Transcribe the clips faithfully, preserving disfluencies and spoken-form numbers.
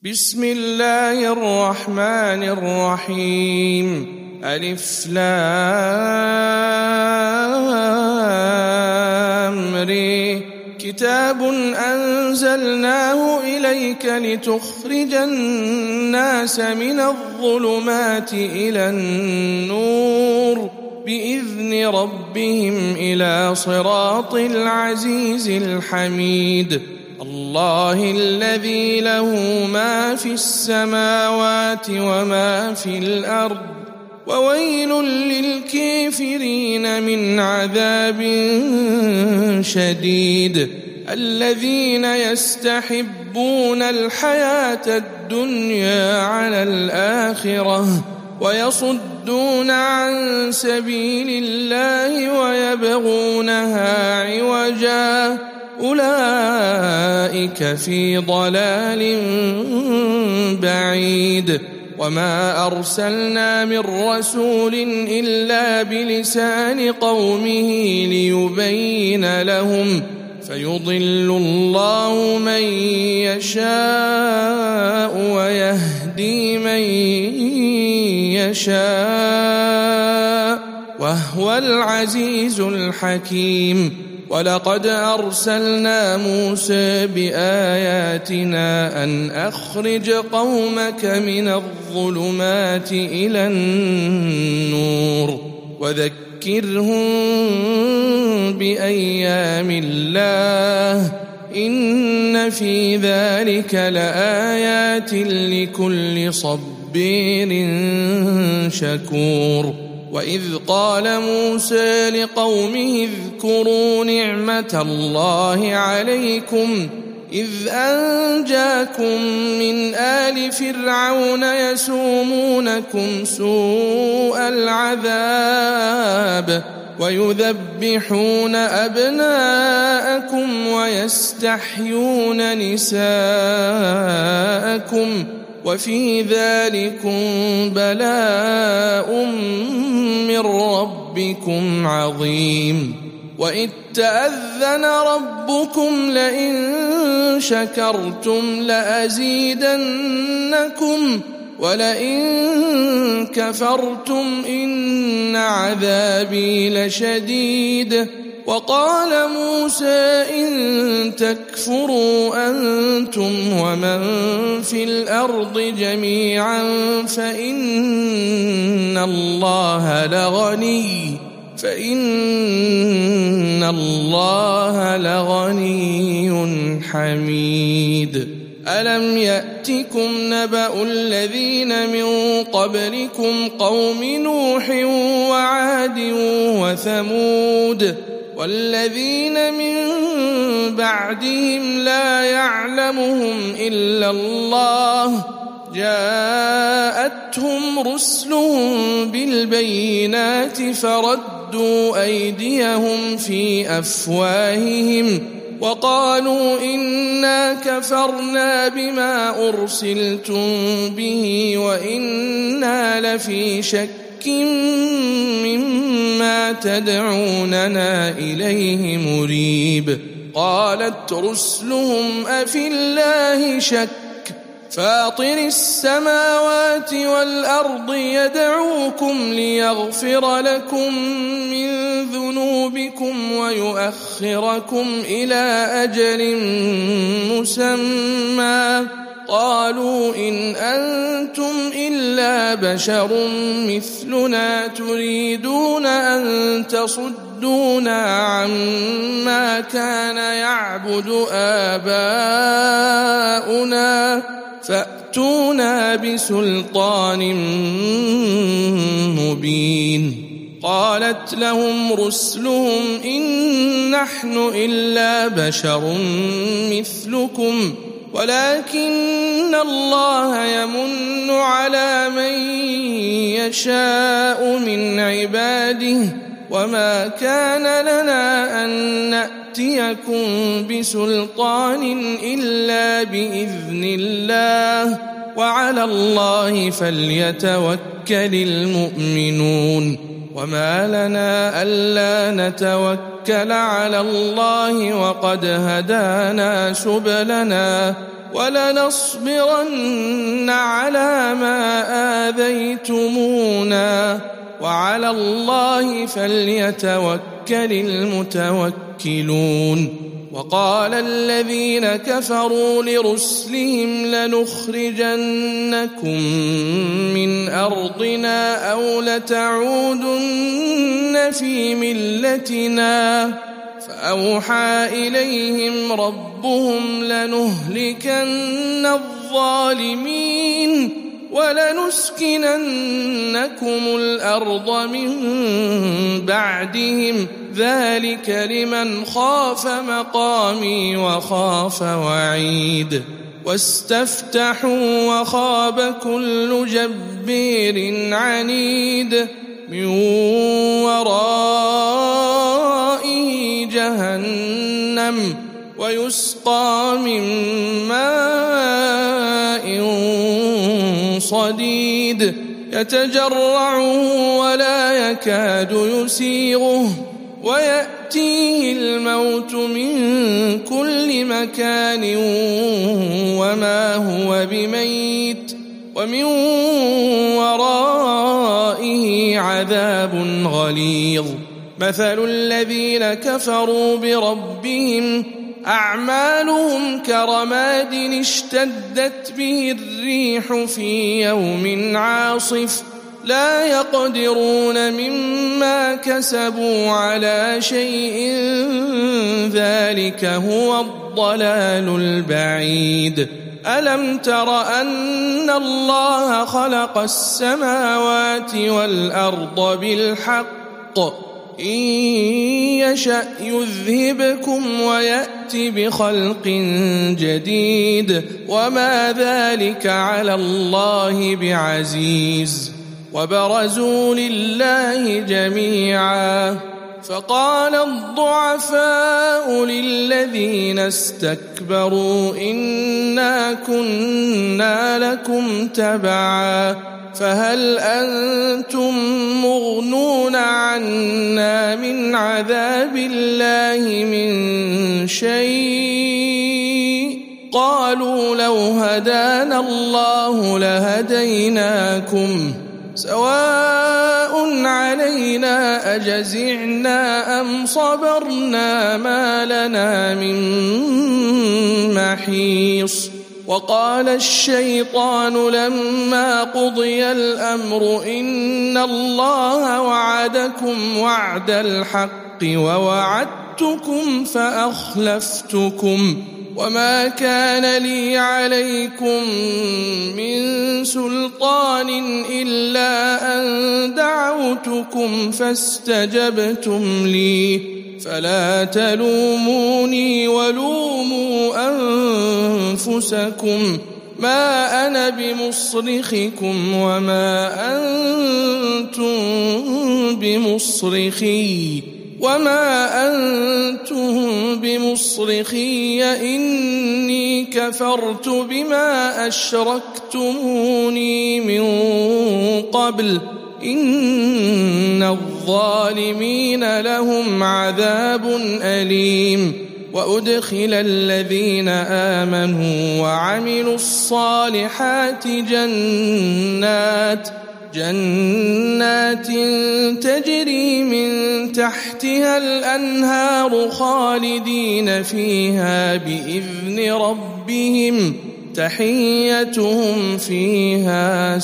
بسم الله الرحمن الرحيم ألف لام ر كتاب أنزلناه إليك لتخرج الناس من الظلمات إلى النور بإذن ربهم إلى صراط العزيز الحميد الله الذي له ما في السماوات وما في الأرض وويل للكافرين من عذاب شديد الذين يستحبون الحياة الدنيا على الآخرة ويصدون عن سبيل الله ويبغونها عوجا أولئك في ضلال بعيد وما أرسلنا من رسول إلا بلسان قومه ليبين لهم فيضل الله من يشاء ويهدي من يشاء وهو العزيز الحكيم ولقد أرسلنا موسى بآياتنا أن أخرج قومك من الظلمات إلى النور وذكرهم بأيام الله إن في ذلك لآيات لكل صبير شكور وإذ قال موسى لقومه اذكروا نعمة الله عليكم إذ أنجاكم من آل فرعون يسومونكم سوء العذاب ويذبحون أبناءكم ويستحيون نساءكم وفي ذلكم بلاء من ربكم عظيم وإذ تأذن ربكم لئن شكرتم لأزيدنكم ولئن كفرتم إن عذابي لشديد وقال موسى إن تكفروا أنتم ومن في الأرض جميعا فإن الله لغني فإن الله لغني حميد ألم يأتكم نبأ الذين من قبلكم قوم نوح وعاد وثمود والذين من بعدهم لا يعلمهم إلا الله جاءتهم رسلهم بالبينات فردوا أيديهم في أفواههم وقالوا إنا كفرنا بما أرسلتم به وإنا لفي شك مما تدعوننا إليه مريب قالت رسلهم أفي الله شك فاطر السماوات والأرض يدعوكم ليغفر لكم من ذنوبكم ويؤخركم إلى أجل مسمى قالوا إن أنتم إلا بشر مثلنا تريدون أن تصدونا عما كان يعبد آباؤنا فأتونا بسلطان مبين قالت لهم رسلهم إن نحن إلا بشر مثلكم ولكن الله يمن على من يشاء من عباده وما كان لنا أن نأتيكم بسلطان إلا بإذن الله وعلى الله فليتوكل المؤمنون وما لنا ألا نتوكل على الله وقد هدانا سبلنا ولنصبرن على ما آذيتمونا وعلى الله فليتوكل المتوكلون. وقال الذين كفروا لرسلهم لنخرجنكم من أرضنا أو لتعودن في ملتنا فأوحى إليهم ربهم لنهلكن الظالمين ولنسكننكم الأرض من بعدهم ذلك لمن خاف مقامي وخاف وعيد. واستفتحوا وخاب كل جبار عنيد من ورائه جهنم ويسقى من ماء صديد يتجرعه ولا يكاد يسيغه ويأتيه الموت من كل مكان وما هو بميت ومن ورائه عذاب غليظ. مثل الذين كفروا بربهم أعمالهم كرماد اشتدت به الريح في يوم عاصف لا يقدرون مما كسبوا على شيء ذلك هو الضلال البعيد. ألم تر أن الله خلق السماوات والأرض بالحق إن يشأ يذهبكم ويأتي بخلق جديد وما ذلك على الله بعزيز. وبرزوا لله جميعا فقال الضعفاء للذين استكبروا إنا كنا لكم تبعا فهل أنتم مغنون عنا من عذاب الله من شيء قالوا لو هدانا الله لهديناكم سواء علينا أجزعنا أم صبرنا ما لنا من محيص. وقال الشيطان لما قضي الأمر إن الله وعدكم وعد الحق ووعدتكم فأخلفتكم وما كان لي عليكم من سلطان إلا أن دعوتكم فاستجبتم لي فلا تلوموني ولوموا أنفسكم ما أنا بمصرخكم وما أنتم بمصرخي وما أنتم بمصرخي إني كفرت بما أشركتموني من قبل إن الظالمين لهم عذاب أليم. وأدخل الذين آمنوا وعملوا الصالحات جنات جنات تجري من تحتها الأنهار خالدين فيها بإذن ربهم تحيتهم فيها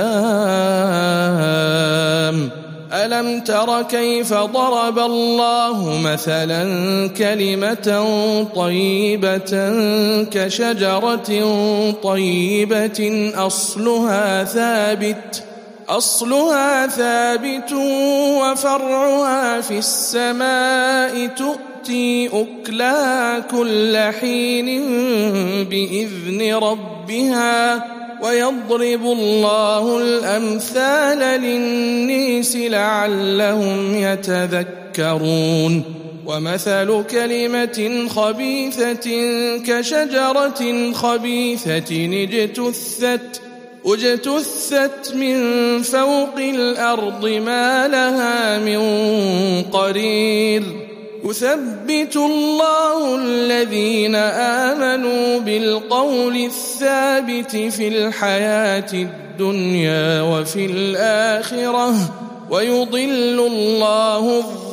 سلام. ألم تر كيف ضرب الله مثلا كلمة طيبة كشجرة طيبة أصلها ثابت أصلها ثابت وفرعها في السماء تؤتي أكلها كل حين بإذن ربها ويضرب الله الأمثال للناس لعلهم يتذكرون. ومثل كلمة خبيثة كشجرة خبيثة اجتثت اجتثت من فوق الأرض ما لها من قرير. يثبت الله الذين آمنوا بالقول الثابت في الحياة الدنيا وفي الآخرة ويضل الله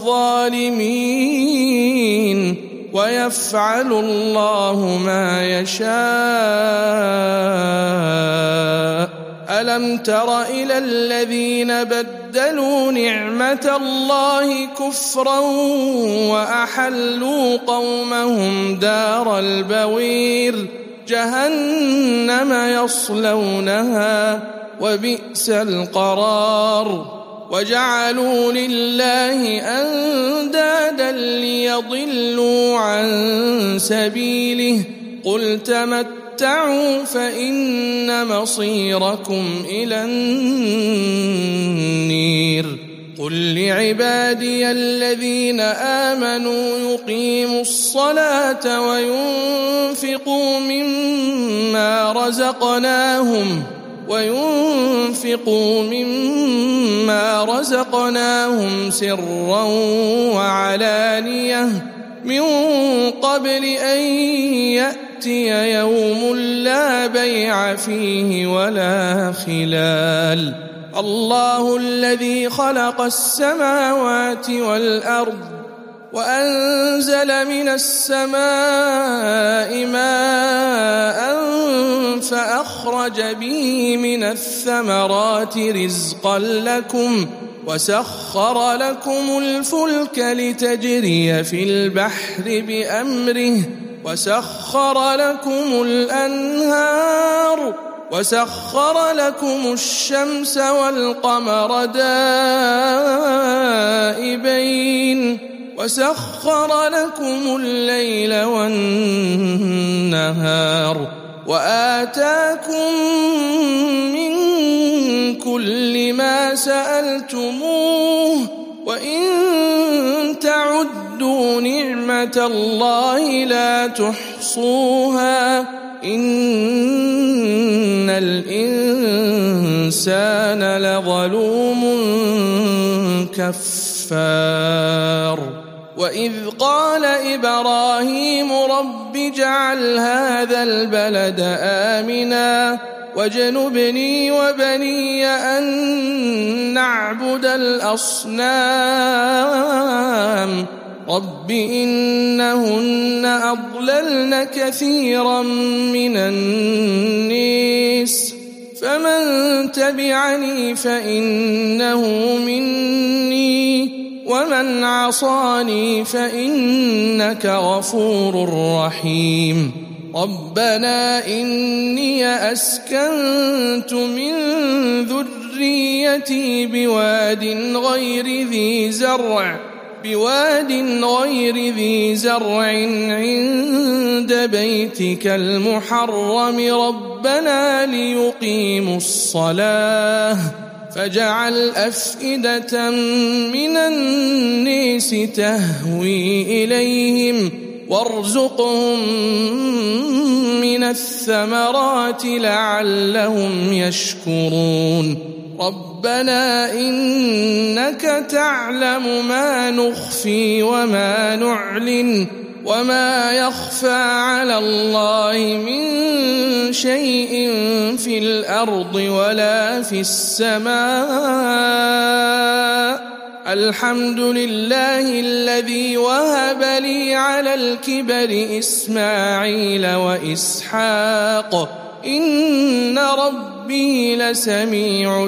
الظالمين ويفعل الله ما يشاء. ألم تر إلى الذين بدلوا نعمة الله كفرا وأحلوا قومهم دار البوير جهنم يصلونها وبئس القرار وجعلوا لله أندادا ليضلوا عن سبيله قل تمتعوا فإن مصيركم إلى النير قل لعبادي الذين آمنوا يقيموا الصلاة وينفقوا مما رزقناهم وينفقوا مما رزقناهم سرا وعلانية من قبل أن يأتي يوم لا بيع فيه ولا خلال. الله الذي خلق السماوات والأرض وأنزل من السماء ماء فأخرج به من الثمرات رزقا لكم وسخر لكم الفلك لتجري في البحر بأمره وسخر لكم الأنهار وسخر لكم الشمس والقمر دائبين وسخر لكم الليل والنهار وآتاكم من كل ما سألتموه وإن تعدوا نعمة الله لا تحصوها إن الإنسان لظلوم كفار. وإذ قال إبراهيم رب اجعل هذا البلد آمنا واجنبني وبني أن نعبد الأصنام رب إنهن أضللن كثيرا من الناس فمن تبعني فإنه مني ومن عصاني فإنك غفور رحيم. ربنا إني أسكنت من ذريتي بواد غير ذي زرع بواد غير ذي زرع عند بيتك المحرم ربنا ليقيموا الصلاة فاجعل أفئدة من الناس تهوي إليهم وارزقهم من الثمرات لعلهم يشكرون. ربنا إنك تعلم ما نخفي وما نعلن وما يخفى على الله من شيء في الأرض ولا في السماء. الحمد لله الذي وهب لي على الكبر إسماعيل وإسحاق إن ربي لسميع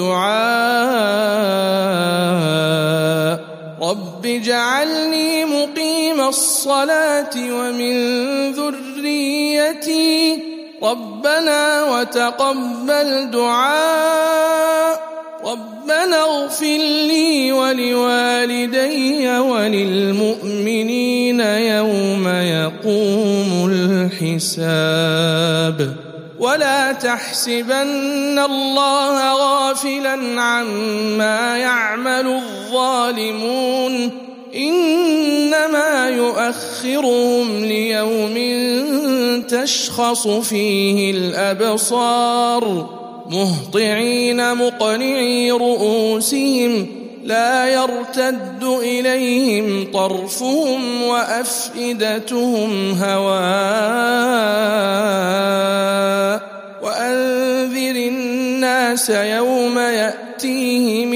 الدعاء. رب اجعلني مقيم الصلاة ومن ذريتي ربنا وتقبل دعاء. ربنا اغفر لي ولوالدي وللمؤمنين يوم يقوم الحساب. ولا تحسبن الله غافلا عما يعمل الظالمون إنما يؤخرهم ليوم تشخص فيه الأبصار مهطعين مقنعي رؤوسهم لا يرتد إليهم طرفهم وأفئدتهم هواء وأنذر الناس يوم يأتيهم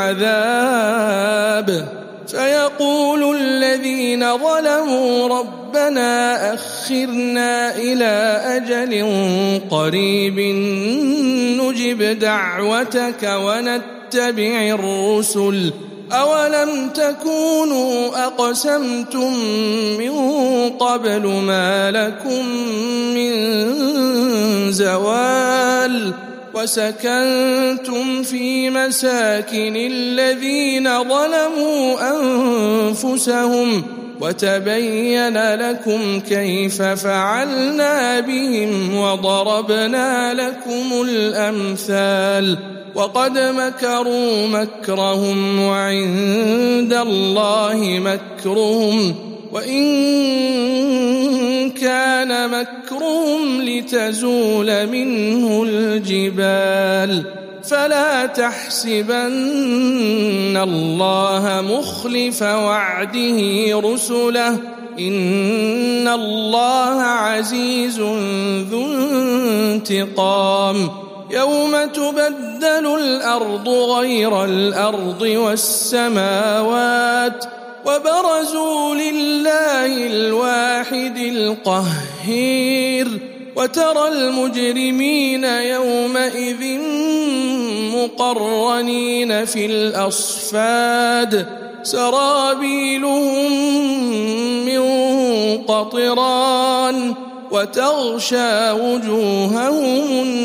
العذاب فيقول الذين ظلموا ربنا أخرنا إلى أجل قريب نجب دعوتك ونتبع الرسل أولم تكونوا أقسمتم من قبل ما لكم من زوال وسكنتم في مساكن الذين ظلموا أنفسهم وتبين لكم كيف فعلنا بهم وضربنا لكم الأمثال وقد مكروا مكرهم وعند الله مكرهم وإن كان مكرهم لتزول منه الجبال فلا تحسبن الله مخلف وعده رسله إن الله عزيز ذو انتقام يوم تبدل الأرض غير الأرض والسماوات وبرزوا لله الواحد القهير وترى المجرمين يومئذ مقرنين في الأصفاد سرابيلهم من قطران وتغشى وجوههم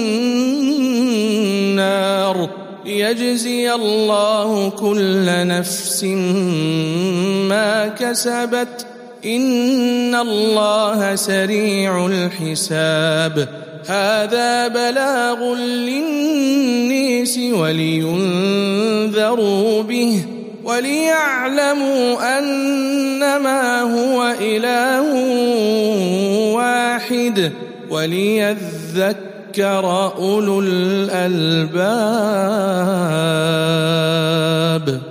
النار ليجزي الله كل نفس ما كسبت إن الله سريع الحساب هذا بلاغ للناس ولينذروا به وليعلموا أنما هو إله واحد وليذكر أولو الألباب.